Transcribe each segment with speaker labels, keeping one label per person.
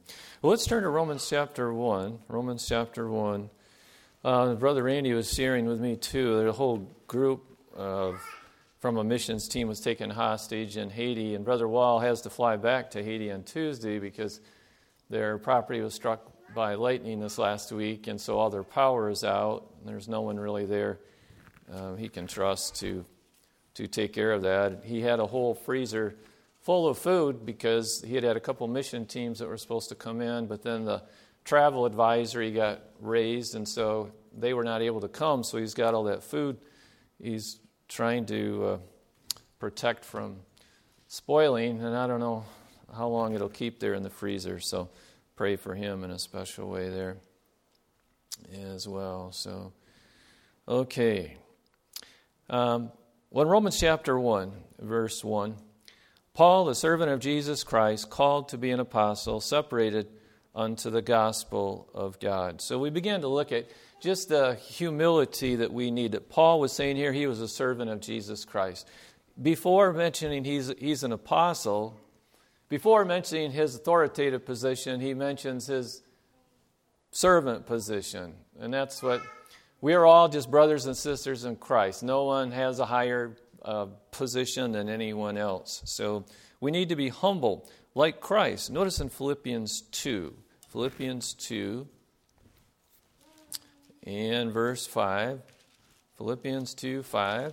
Speaker 1: Well, let's turn to Romans chapter 1. Romans chapter 1. Brother Randy was sharing with me, too. There's a whole group from a missions team was taken hostage in Haiti, and Brother Wall has to fly back to Haiti on Tuesday because their property was struck by lightning this last week, and so all their power is out, and there's no one really there he can trust to take care of that. He had a whole freezer full of food because he had a couple mission teams that were supposed to come in, but then the travel advisory got raised, and so they were not able to come, so he's got all that food he's trying to protect from spoiling, and I don't know how long it'll keep there in the freezer, so pray for him in a special way there as well. So, okay. Well, in Romans chapter 1, verse 1, Paul, the servant of Jesus Christ, called to be an apostle, separated unto the gospel of God. So we began to look at just the humility that we need. That Paul was saying here he was a servant of Jesus Christ. Before mentioning he's an apostle, before mentioning his authoritative position, he mentions his servant position. And that's what, we are all just brothers and sisters in Christ. No one has a higher position than anyone else. So we need to be humble like Christ. Notice in Philippians 2 and verse 5. Philippians 2:5.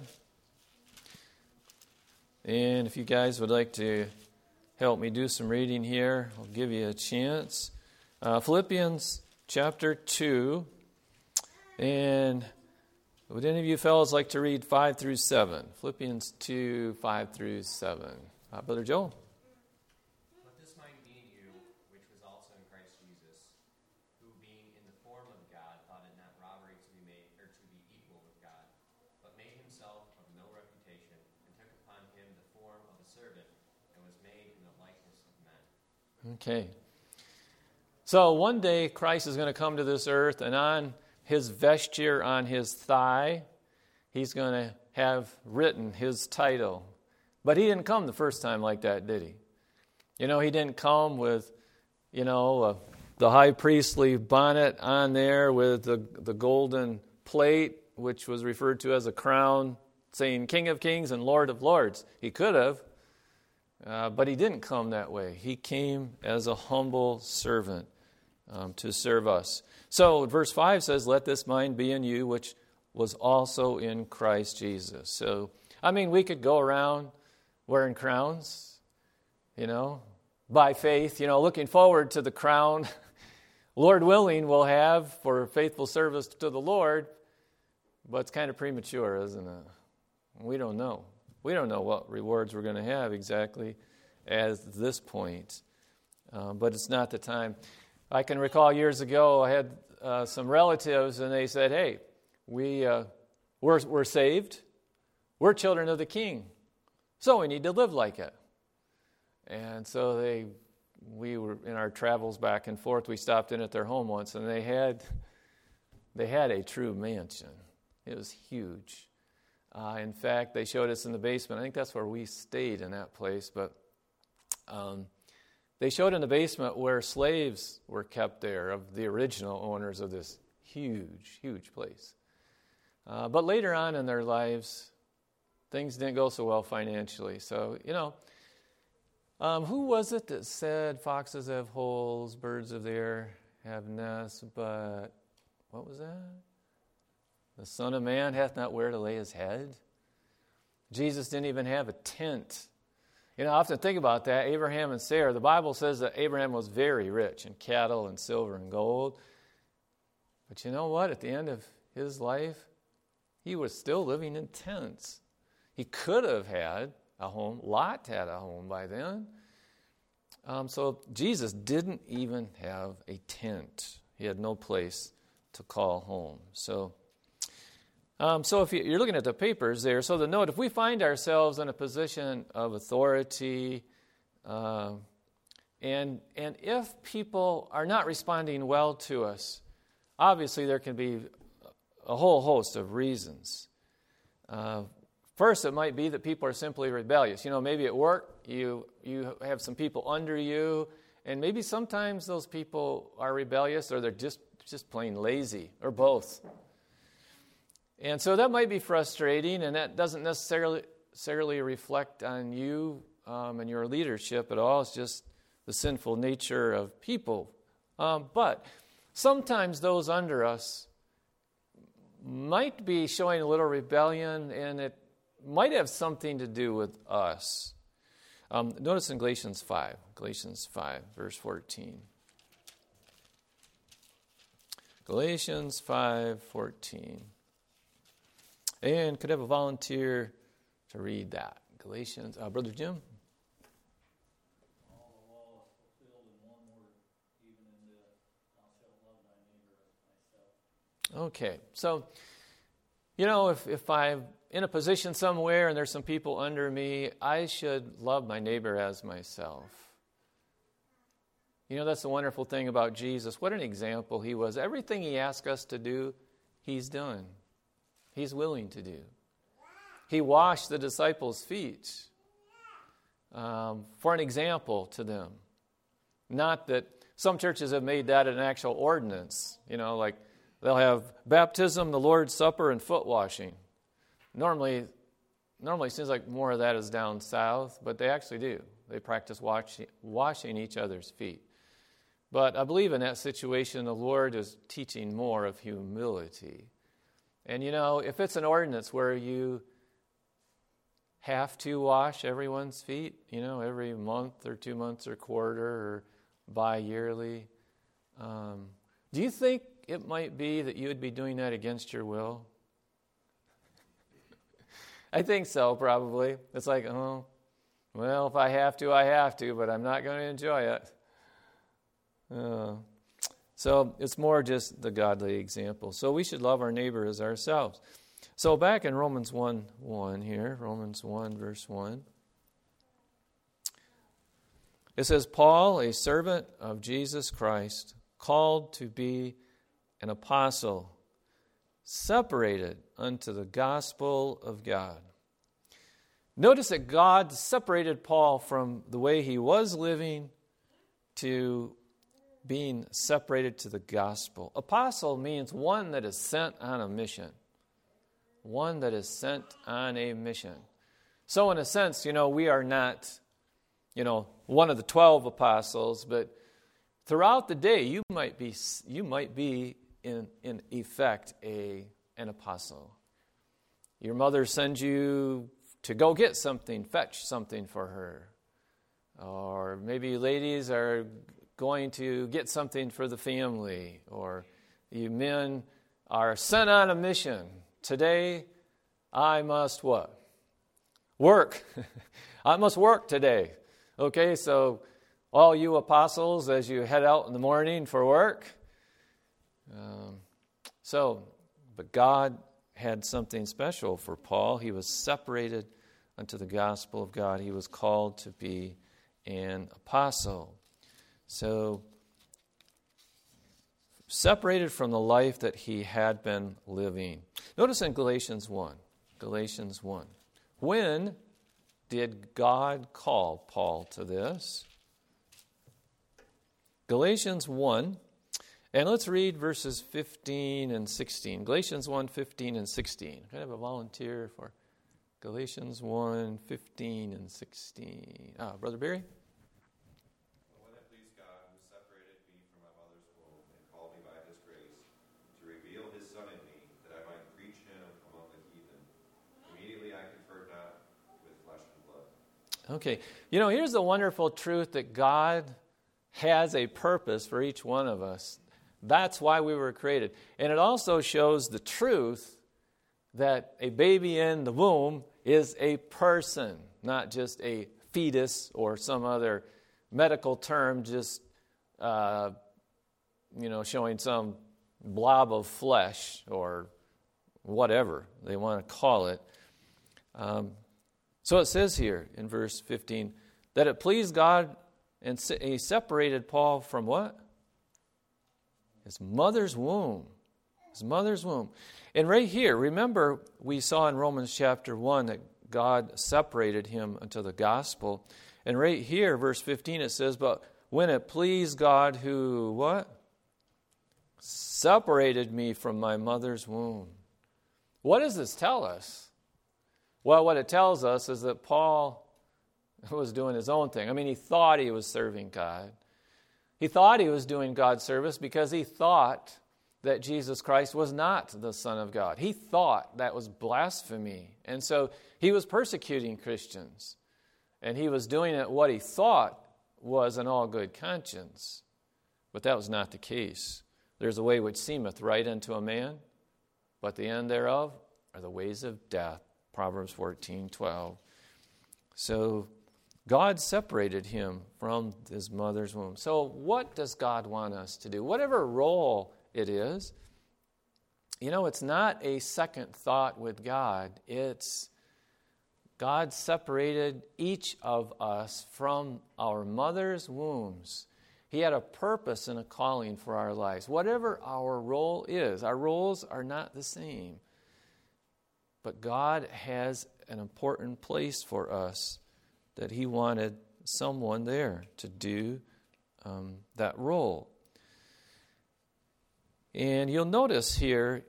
Speaker 1: And if you guys would like to help me do some reading here, I'll give you a chance. Philippians chapter 2. And would any of you fellows like to read 5 through 7? Philippians 2, 5 through 7. Brother Joel.
Speaker 2: Let this mind be in you, which was also in Christ Jesus, who being in the form of God, thought it not robbery to be made or to be equal with God, but made himself of no reputation, and took upon him the form of a servant, and was made in the likeness of men.
Speaker 1: Okay. So one day Christ is going to come to this earth, and on his vesture, on his thigh, he's going to have written his title. But he didn't come the first time like that, did he? He didn't come with, the high priestly bonnet on there with the golden plate, which was referred to as a crown, saying King of Kings and Lord of Lords. He could have, but he didn't come that way. He came as a humble servant to serve us. So verse 5 says, let this mind be in you, which was also in Christ Jesus. So, we could go around wearing crowns, by faith, looking forward to the crown, Lord willing, we'll have for faithful service to the Lord, but it's kind of premature, isn't it? We don't know. We don't know what rewards we're going to have exactly at this point, but it's not the time. I can recall years ago I had some relatives, and they said, hey, we're saved. We're children of the King. So we need to live like it. And so we were in our travels back and forth. We stopped in at their home once, and they had a true mansion. It was huge. In fact, they showed us in the basement. I think that's where we stayed in that place, but they showed in the basement where slaves were kept there of the original owners of this huge, huge place. But later on in their lives, things didn't go so well financially. So, who was it that said foxes have holes, birds of the air have nests, but what was that? The Son of Man hath not where to lay his head. Jesus didn't even have a tent. I often think about that. Abraham and Sarah, the Bible says that Abraham was very rich in cattle and silver and gold. But you know what? At the end of his life, he was still living in tents. He could have had a home. Lot had a home by then. So Jesus didn't even have a tent. He had no place to call home. So if you're looking at the papers there, so the note, if we find ourselves in a position of authority, and if people are not responding well to us, obviously there can be a whole host of reasons. First, it might be that people are simply rebellious. Maybe at work you have some people under you, And maybe sometimes those people are rebellious or they're just plain lazy, or both. And so that might be frustrating, and that doesn't necessarily reflect on you and your leadership at all. It's just the sinful nature of people. But sometimes those under us might be showing a little rebellion, and it might have something to do with us. Notice in Galatians 5, verse 14. Galatians 5:14. And could I have a volunteer to read that? Galatians, Brother Jim?
Speaker 3: All the law is fulfilled in one word, even in this, thou shalt love thy neighbor as thyself.
Speaker 1: Okay, so, if I'm in a position somewhere and there's some people under me, I should love my neighbor as myself. That's the wonderful thing about Jesus. What an example he was. Everything he asked us to do, he's done. He's willing to do. He washed the disciples' feet for an example to them. Not that some churches have made that an actual ordinance. Like they'll have baptism, the Lord's Supper, and foot washing. Normally it seems like more of that is down south, but they actually do. They practice washing each other's feet. But I believe in that situation, the Lord is teaching more of humility. And if it's an ordinance where you have to wash everyone's feet, every month or 2 months or quarter or bi-yearly, do you think it might be that you would be doing that against your will? I think so, probably. It's like, if I have to, I have to, but I'm not going to enjoy it. So it's more just the godly example. So we should love our neighbor as ourselves. So back in Romans 1:1 here, Romans 1, verse 1. It says, Paul, a servant of Jesus Christ, called to be an apostle, separated unto the gospel of God. Notice that God separated Paul from the way he was living to being separated to the gospel. Apostle means one that is sent on a mission. One that is sent on a mission. So in a sense, we are not, one of the 12 apostles, but throughout the day, you might be in effect an apostle. Your mother sends you to go get something, fetch something for her. Or maybe ladies are going to get something for the family. Or you men are sent on a mission. Today, I must what? Work. I must work today. Okay, so all you apostles, as you head out in the morning for work. But God had something special for Paul. He was separated unto the gospel of God. He was called to be an apostle. So, separated from the life that he had been living. Notice in Galatians 1. When did God call Paul to this? Galatians 1. And let's read verses 15 and 16. Galatians 1, 15 and 16. Can I have a volunteer for Galatians 1, 15 and 16? Brother Barry?
Speaker 4: When it pleased God, who separated me from my mother's womb and called me by his grace, to reveal his Son in me, that I might preach him among the heathen. Immediately I conferred not with flesh and blood.
Speaker 1: Okay. Here's the wonderful truth that God has a purpose for each one of us. That's why we were created. And it also shows the truth that a baby in the womb is a person, not just a fetus or some other medical term just, showing some blob of flesh or whatever they want to call it. So it says here in verse 15 that it pleased God and he separated Paul from what? His mother's womb. His mother's womb. And right here, remember we saw in Romans chapter 1 that God separated him unto the gospel. And right here, verse 15, it says, but when it pleased God who, what? Separated me from my mother's womb. What does this tell us? Well, what it tells us is that Paul was doing his own thing. I mean, he thought he was serving God. He thought he was doing God's service because he thought that Jesus Christ was not the Son of God. He thought that was blasphemy. And so he was persecuting Christians. And he was doing it what he thought was in all good conscience. But that was not the case. There's a way which seemeth right unto a man, but the end thereof are the ways of death. Proverbs 14:12. So God separated him from his mother's womb. So what does God want us to do? Whatever role it is, it's not a second thought with God. It's God separated each of us from our mother's wombs. He had a purpose and a calling for our lives. Whatever our role is, our roles are not the same. But God has an important place for us that He wanted someone there to do that role. And you'll notice here,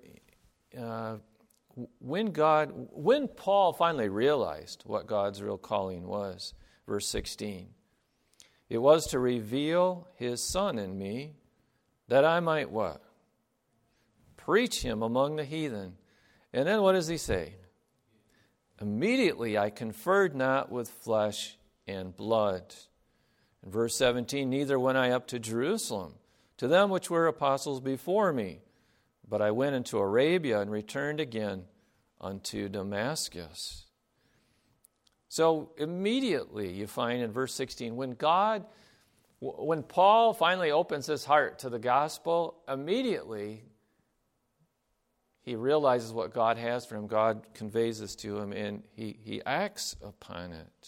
Speaker 1: when Paul finally realized what God's real calling was, verse 16, it was to reveal His Son in me, that I might what? Preach Him among the heathen. And then what does he say? Immediately I conferred not with flesh and blood. In verse 17, neither went I up to Jerusalem, to them which were apostles before me, but I went into Arabia and returned again unto Damascus. So immediately you find in verse 16, when Paul finally opens his heart to the gospel, immediately he realizes what God has for him. God conveys this to him, and he acts upon it.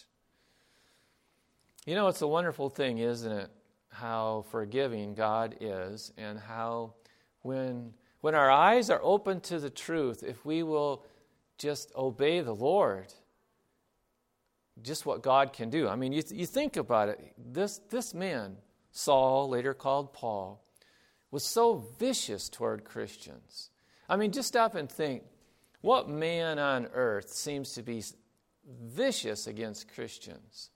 Speaker 1: It's a wonderful thing, isn't it, how forgiving God is, and how when our eyes are open to the truth, if we will just obey the Lord, just what God can do. I mean, you think about it. This man, Saul, later called Paul, was so vicious toward Christians. I mean, just stop and think, what man on earth seems to be vicious against Christians?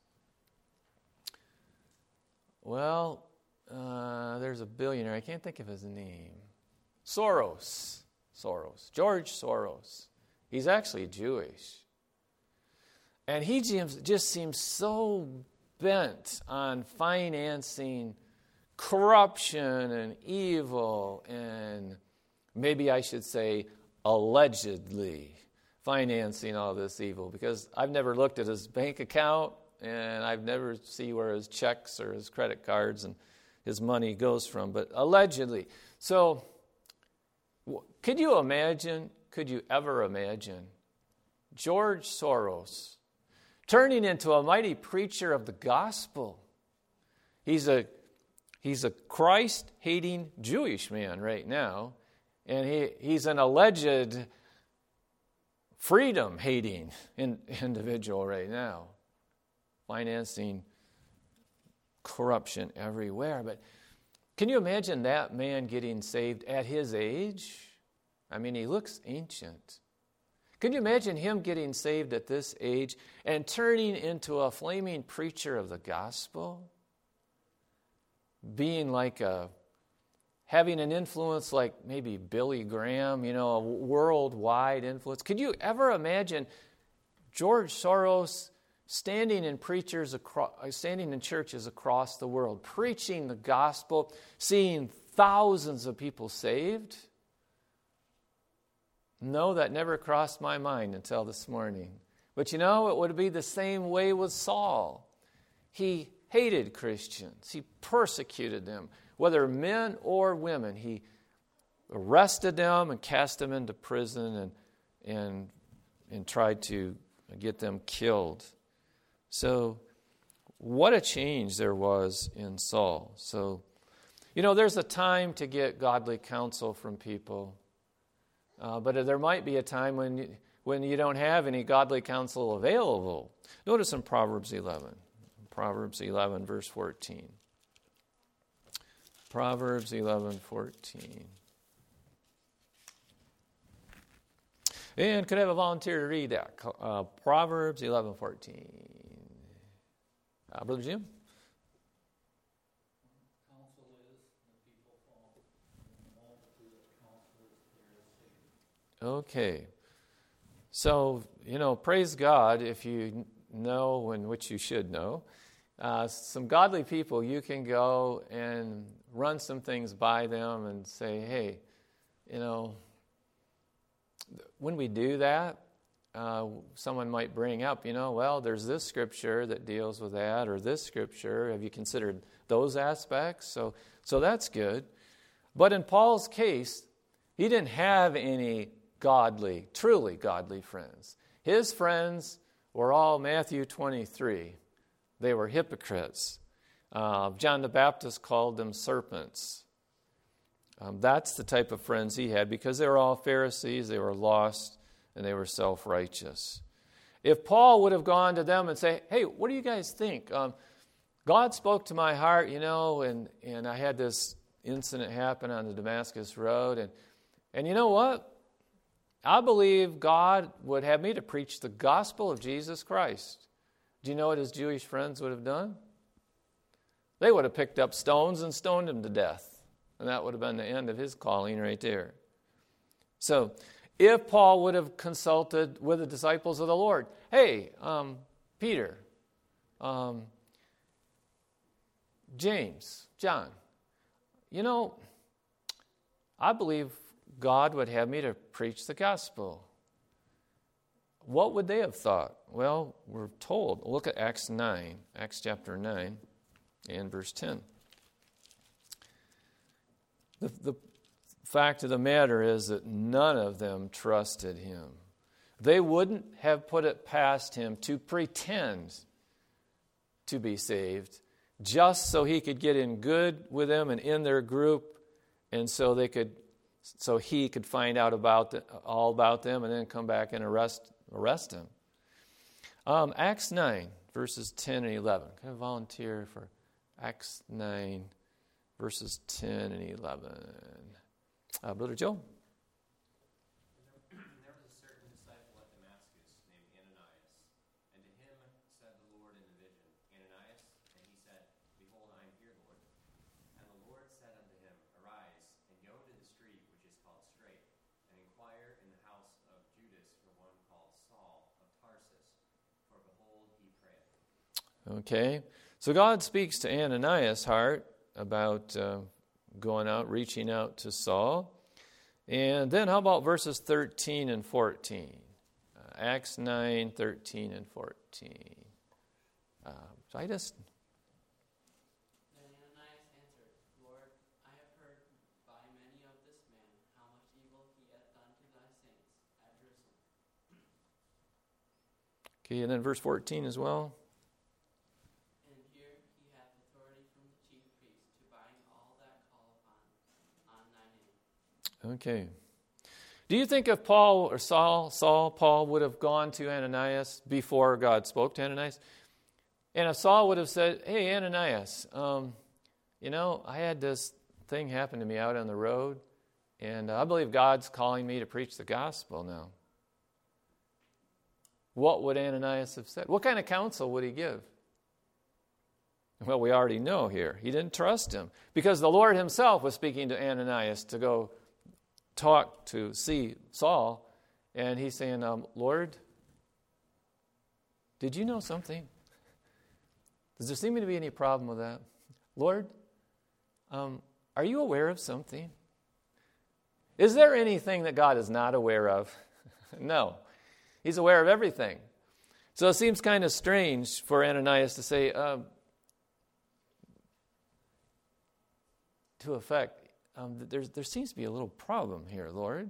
Speaker 1: Well, there's a billionaire. I can't think of his name. Soros. George Soros. He's actually Jewish. And he just seems so bent on financing corruption and evil and, maybe I should say, allegedly financing all this evil, because I've never looked at his bank account and I've never seen where his checks or his credit cards and his money goes from, but allegedly. So could you ever imagine George Soros turning into a mighty preacher of the gospel? He's a Christ-hating Jewish man right now. And he's an alleged freedom-hating individual right now, financing corruption everywhere. But can you imagine that man getting saved at his age? I mean, he looks ancient. Can you imagine him getting saved at this age and turning into a flaming preacher of the gospel? Being like having an influence like maybe Billy Graham, a worldwide influence. Could you ever imagine George Soros standing in churches across the world, preaching the gospel, seeing thousands of people saved? No, that never crossed my mind until this morning. But it would be the same way with Saul. He hated Christians. He persecuted them. Whether men or women, he arrested them and cast them into prison and tried to get them killed. So what a change there was in Saul. So, there's a time to get godly counsel from people, but there might be a time when you don't have any godly counsel available. Notice in Proverbs 11, verse 14. Proverbs 11:14. And could I have a volunteer to read that? Proverbs 11:14. Brother Jim?
Speaker 3: Counsel is, the people fall. The multitude of counselors, there is safety.
Speaker 1: Okay. So, praise God if you know, in which you should know. Some godly people, you can go and run some things by them and say, hey, when we do that, someone might bring up, well, there's this scripture that deals with that, or this scripture. Have you considered those aspects? So that's good. But in Paul's case, he didn't have any truly godly friends. His friends were all Matthew 23. They were hypocrites. John the Baptist called them serpents. That's the type of friends he had, because they were all Pharisees, they were lost, and they were self-righteous. If Paul would have gone to them and say, hey, what do you guys think? God spoke to my heart, and I had this incident happen on the Damascus Road, and you know what? I believe God would have me to preach the gospel of Jesus Christ. Do you know what his Jewish friends would have done? They would have picked up stones and stoned him to death. And that would have been the end of his calling right there. So, if Paul would have consulted with the disciples of the Lord, hey, Peter, James, John, I believe God would have me to preach the gospel. What would they have thought? Well, we're told. Look at Acts chapter 9, and verse 10. The fact of the matter is that none of them trusted him. They wouldn't have put it past him to pretend to be saved just so he could get in good with them and in their group, and so he could find out all about them and then come back and arrest him. Acts 9, verses 10 and 11. Can I volunteer for Acts 9, verses 10 and 11? Brother Joe?
Speaker 2: There was a certain disciple at Damascus named Ananias, and to him said the Lord in a vision, Ananias, and he said, Behold, I am here, Lord. And the Lord said unto him, Arise, and go to the street which is called Straight, and inquire in the house of Judas for one called Saul of Tarsus, for behold, he prayeth.
Speaker 1: Okay. So God speaks to Ananias' heart about going out, reaching out to Saul. And then how about verses 13 and 14? Acts 9, 13 and 14. So I just...
Speaker 5: Then Ananias answered, Lord, I have heard by many of this man how much evil he hath done to thy saints at Jerusalem.
Speaker 1: Okay, and then verse 14 as well.
Speaker 5: And here he hath authority from the chief priest to bind all that call on thy name.
Speaker 1: Okay. Do you think if Paul or Paul would have gone to Ananias before God spoke to Ananias? And if Saul would have said, hey, Ananias, I had this thing happen to me out on the road, and I believe God's calling me to preach the gospel now. What would Ananias have said? What kind of counsel would he give? Well, we already know here. He didn't trust him because the Lord himself was speaking to Ananias to go see Saul, and he's saying, Lord, did you know something? Does there seem to be any problem with that? Lord, are you aware of something? Is there anything that God is not aware of? No. He's aware of everything. So it seems kind of strange for Ananias to say, to effect, there seems to be a little problem here, Lord.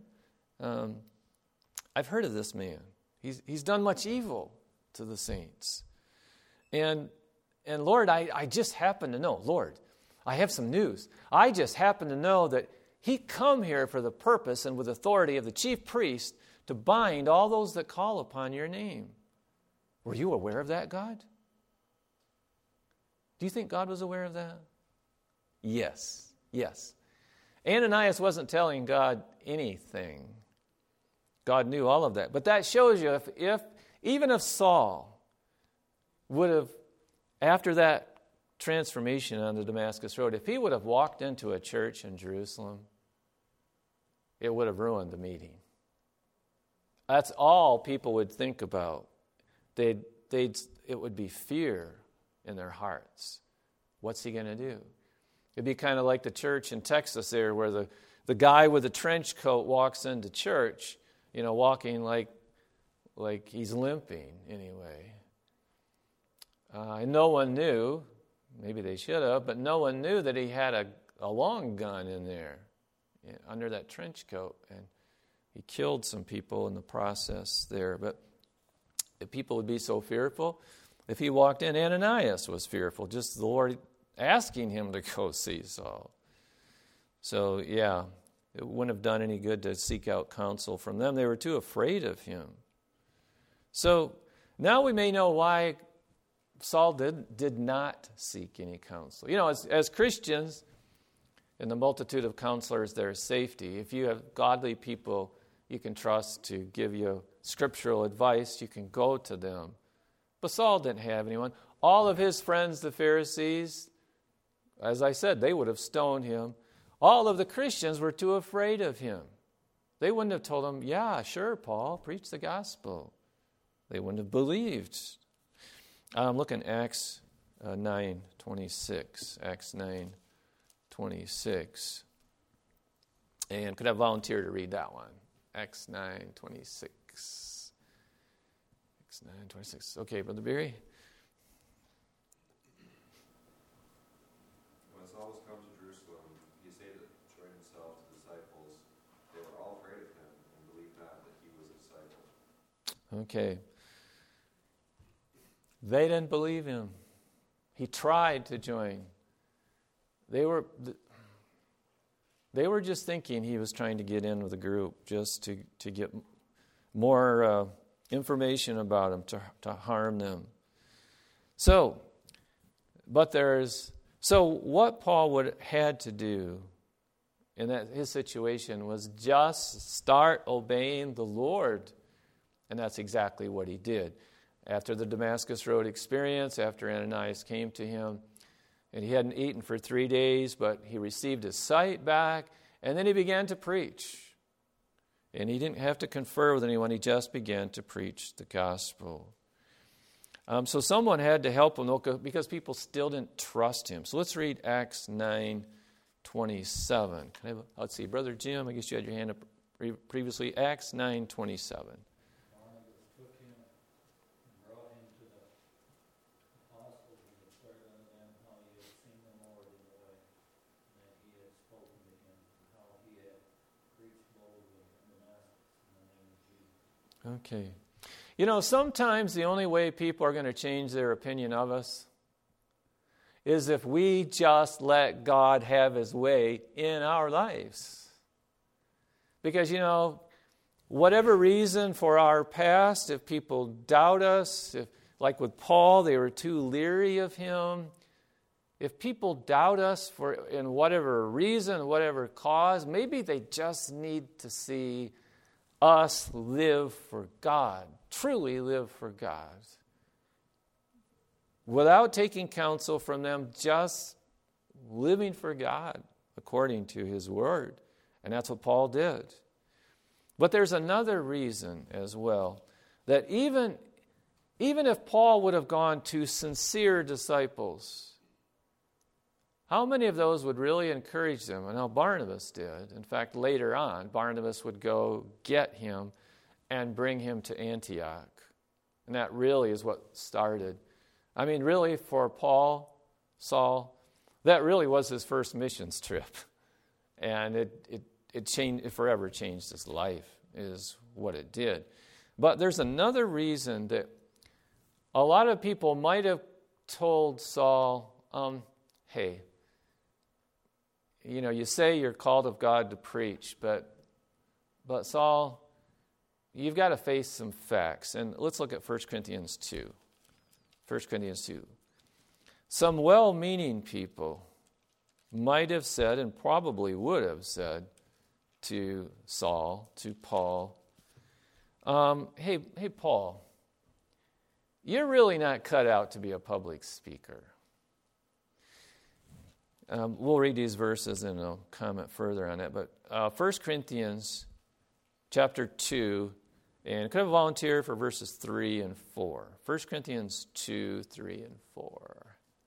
Speaker 1: I've heard of this man. He's done much evil to the saints. And Lord, I just happen to know, Lord, I have some news. I just happen to know that he come here for the purpose and with authority of the chief priest to bind all those that call upon your name. Were you aware of that, God? Do you think God was aware of that? Yes. Yes. Ananias wasn't telling God anything. God knew all of that. But that shows you even if Saul would have, after that transformation on the Damascus Road, if he would have walked into a church in Jerusalem, it would have ruined the meeting. That's all people would think about. It would be fear in their hearts. What's he going to do? It'd be kind of like the church in Texas there, where the guy with the trench coat walks into church, walking like he's limping anyway. And no one knew, maybe they should have, but no one knew that he had a long gun in there under that trench coat. And he killed some people in the process there. But if people would be so fearful, if he walked in, Ananias was fearful, just the Lord asking him to go see Saul. So, yeah, it wouldn't have done any good to seek out counsel from them. They were too afraid of him. So, now we may know why Saul did not seek any counsel. As Christians, in the multitude of counselors, there is safety. If you have godly people you can trust to give you scriptural advice, you can go to them. But Saul didn't have anyone. All of his friends, the Pharisees, as I said, they would have stoned him. All of the Christians were too afraid of him. They wouldn't have told him, yeah, sure, Paul, preach the gospel. They wouldn't have believed. Look in Acts 9:26. Acts 9:26. And could I volunteer to read that one? Acts 9:26. Acts 9:26. Okay, Brother Beery.
Speaker 4: When Saul was come to Jerusalem, he essayed to join himself to the disciples. They were all afraid of him and believed not that he was a disciple.
Speaker 1: Okay. They didn't believe him. He tried to join. They were just thinking he was trying to get in with the group just to get more information about him, to harm them. So what Paul had to do in his situation was just start obeying the Lord. And that's exactly what he did. After the Damascus Road experience, after Ananias came to him, and he hadn't eaten for 3 days, but he received his sight back, and then he began to preach. And he didn't have to confer with anyone, he just began to preach the gospel. So someone had to help him, because people still didn't trust him. So let's read Acts 9:27. Let's see, Brother Jim, I guess you had your hand up previously. Acts 9:27. Okay. Sometimes the only way people are going to change their opinion of us is if we just let God have his way in our lives. Because, whatever reason for our past, if people doubt us, like with Paul, they were too leery of him. If people doubt us in whatever reason, whatever cause, maybe they just need to see us live for God, truly live for God. Without taking counsel from them, just living for God according to his word. And that's what Paul did. But there's another reason as well, that even if Paul would have gone to sincere disciples, how many of those would really encourage them? I know Barnabas did. In fact, later on, Barnabas would go get him and bring him to Antioch. And that really is what started. I mean, really, for Saul, that really was his first missions trip. And it forever changed his life, is what it did. But there's another reason that a lot of people might have told Saul, hey, you say you're called of God to preach, but Saul, you've got to face some facts. And let's look at 1 Corinthians 2. 1 Corinthians 2. Some well-meaning people might have said and probably would have said to Saul, to Paul, hey, Paul, you're really not cut out to be a public speaker. We'll read these verses and I'll comment further on it. But 1 Corinthians chapter 2, and could I have a volunteer for verses 3 and 4? 1 Corinthians 2, 3, and 4.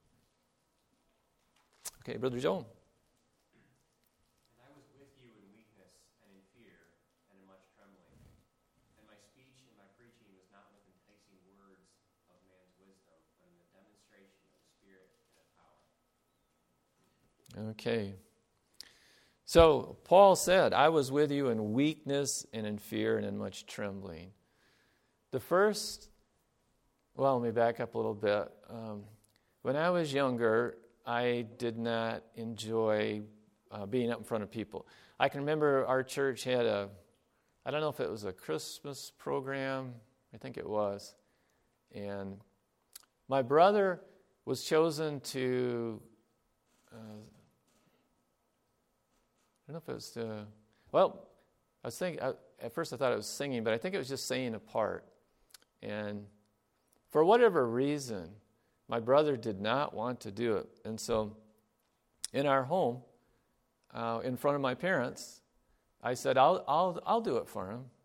Speaker 1: Okay, Brother Joel.
Speaker 2: And I was with you in weakness and in fear and in much trembling. And my speech and my preaching was not with enticing words of man's wisdom, but in the demonstration of the Spirit and of power.
Speaker 1: Okay. So, Paul said, I was with you in weakness and in fear and in much trembling. Let me back up a little bit. When I was younger, I did not enjoy being up in front of people. I can remember our church had I don't know if it was a Christmas program, I think it was. And my brother was chosen to, I don't know if it was I was thinking, at first I thought it was singing, but I think it was just saying a part. And for whatever reason, my brother did not want to do it. And so in our home, in front of my parents, I said, I'll do it for him.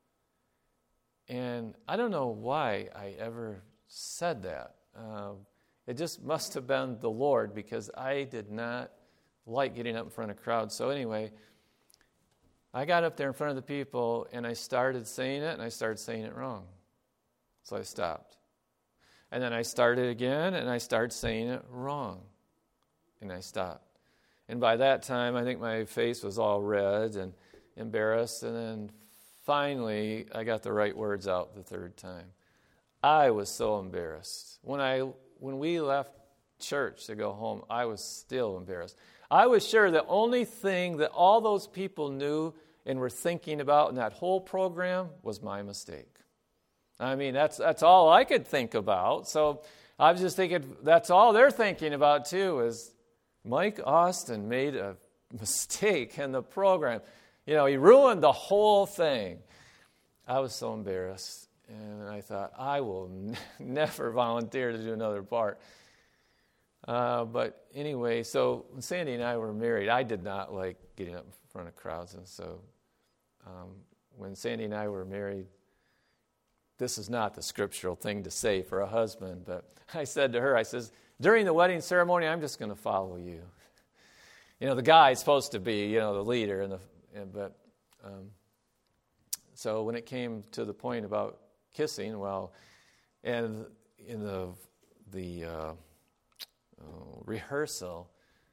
Speaker 1: And I don't know why I ever said that. It just must have been the Lord, because I did not like getting up in front of crowds. So anyway, I got up there in front of the people, and I started saying it, and I started saying it wrong. So I stopped. And then I started again, and I started saying it wrong. And I stopped. And by that time, I think my face was all red and embarrassed. And then finally, I got the right words out the third time. I was so embarrassed. When we left church to go home, I was still embarrassed. I was sure the only thing that all those people knew and were thinking about in that whole program was my mistake. I mean, that's all I could think about. So I was just thinking, that's all they're thinking about too, is Mike Austin made a mistake in the program. He ruined the whole thing. I was so embarrassed, and I thought, I will never volunteer to do another part. But anyway, so when Sandy and I were married, I did not like getting up in front of crowds. And so when Sandy and I were married, this is not the scriptural thing to say for a husband, but I said to her, I says, during the wedding ceremony, I'm just going to follow you. The guy's supposed to be, the leader, so when it came to the point about kissing, and in the rehearsal,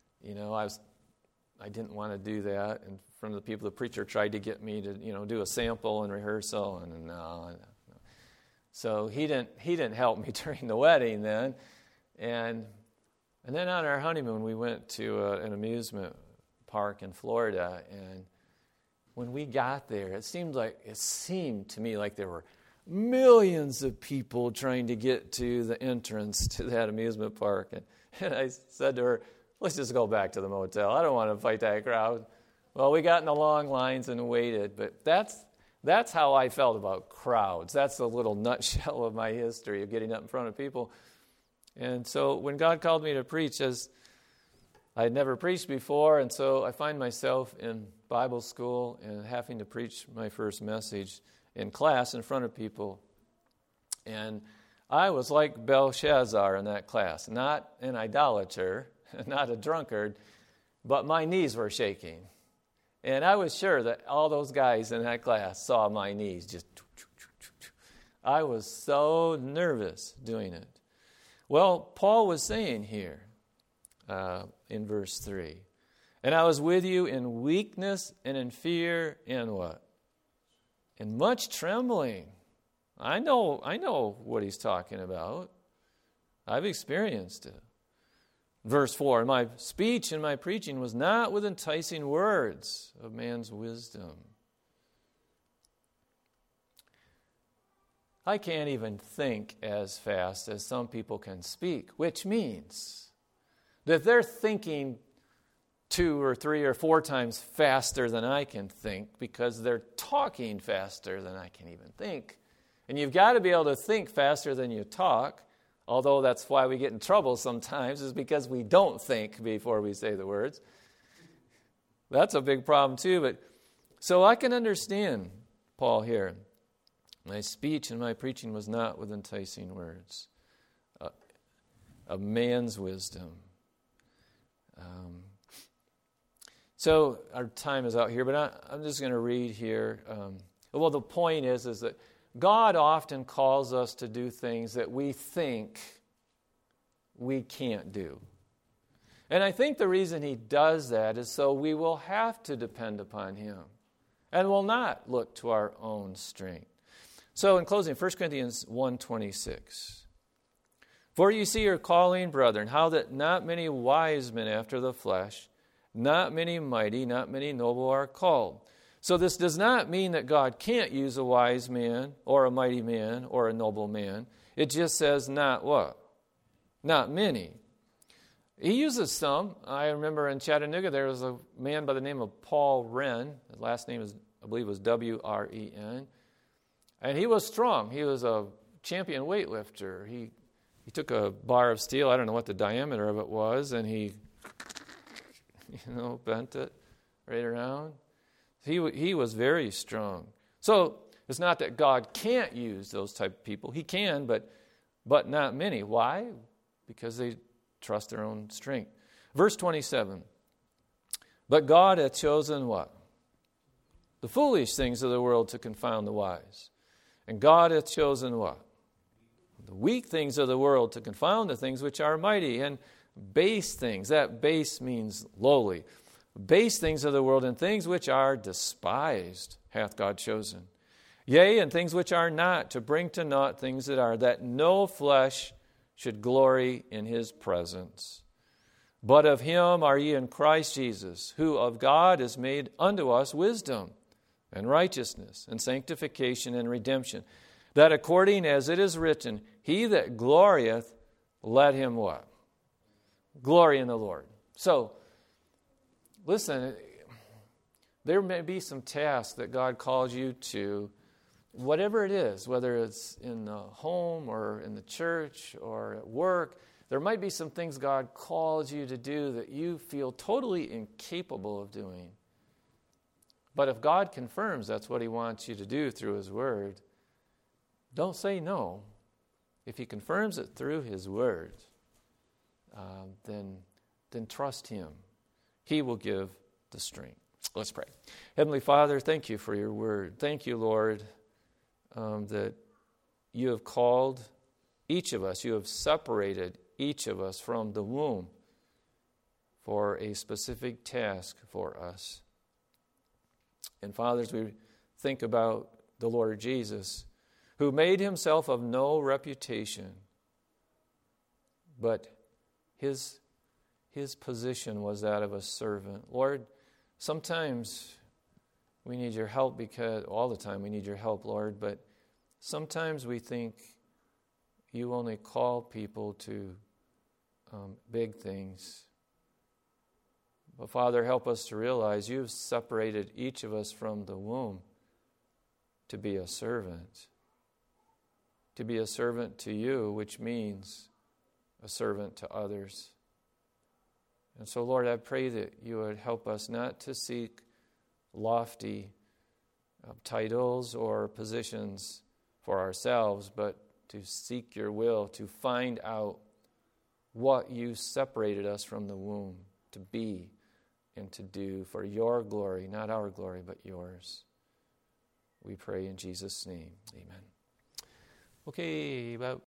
Speaker 1: I didn't want to do that in front of the people. The preacher tried to get me to, do a sample in rehearsal, and no. So he didn't help me during the wedding then, and then on our honeymoon we went to an amusement park in Florida, and when we got there, it seemed to me like there were millions of people trying to get to the entrance to that amusement park, and I said to her, let's just go back to the motel. I don't want to fight that crowd. Well, we got in the long lines and waited, but that's how I felt about crowds. That's a little nutshell of my history of getting up in front of people. And so when God called me to preach, as I had never preached before, and so I find myself in Bible school and having to preach my first message in class in front of people. And I was like Belshazzar in that class, not an idolater, not a drunkard, but my knees were shaking. And I was sure that all those guys in that class saw my knees just. I was so nervous doing it. Well, Paul was saying here in verse 3, and I was with you in weakness and in fear and what? In much trembling. I know what he's talking about. I've experienced it. Verse 4, and my speech and my preaching was not with enticing words of man's wisdom. I can't even think as fast as some people can speak, which means that they're thinking 2 or 3 or 4 times faster than I can think because they're talking faster than I can even think. And you've got to be able to think faster than you talk, although that's why we get in trouble sometimes, is because we don't think before we say the words. That's a big problem too. But so I can understand Paul here. My speech and my preaching was not with enticing words, of man's wisdom. So our time is out here, but I'm just going to read here. Well, the point is that God often calls us to do things that we think we can't do. And I think the reason he does that is so we will have to depend upon him and will not look to our own strength. So in closing, 1 Corinthians 1:26. For you see your calling, brethren, how that not many wise men after the flesh, not many mighty, not many noble are called. So this does not mean that God can't use a wise man or a mighty man or a noble man. It just says not what? Not many. He uses some. I remember in Chattanooga there was a man by the name of Paul Wren. His last name I believe was W-R-E-N. And he was strong. He was a champion weightlifter. He took a bar of steel, I don't know what the diameter of it was, and he bent it right around. He was very strong. So it's not that God can't use those type of people. He can, but not many. Why? Because they trust their own strength. Verse 27. But God hath chosen what? The foolish things of the world to confound the wise. And God hath chosen what? The weak things of the world to confound the things which are mighty, and base things. That base means lowly. Base things of the world and things which are despised hath God chosen. Yea, and things which are not, to bring to naught things that are, that no flesh should glory in his presence. But of him are ye in Christ Jesus, who of God is made unto us wisdom, and righteousness, and sanctification, and redemption, that according as it is written, he that glorieth, let him what? Glory in the Lord. So, listen, there may be some tasks that God calls you to, whatever it is, whether it's in the home or in the church or at work, there might be some things God calls you to do that you feel totally incapable of doing. But if God confirms that's what he wants you to do through his word, don't say no. If he confirms it through his word, then trust him. He will give the strength. Let's pray. Heavenly Father, thank you for your word. Thank you, Lord, that you have called each of us, you have separated each of us from the womb for a specific task for us. And Father, as we think about the Lord Jesus, who made himself of no reputation, but his position was that of a servant. Lord, sometimes we need your help all the time we need your help, Lord, but sometimes we think you only call people to big things. But Father, help us to realize you've separated each of us from the womb to be a servant. To be a servant to you, which means a servant to others. And so, Lord, I pray that you would help us not to seek lofty titles or positions for ourselves, but to seek your will, to find out what you separated us from the womb to be and to do for your glory, not our glory, but yours. We pray in Jesus' name. Amen. Okay, about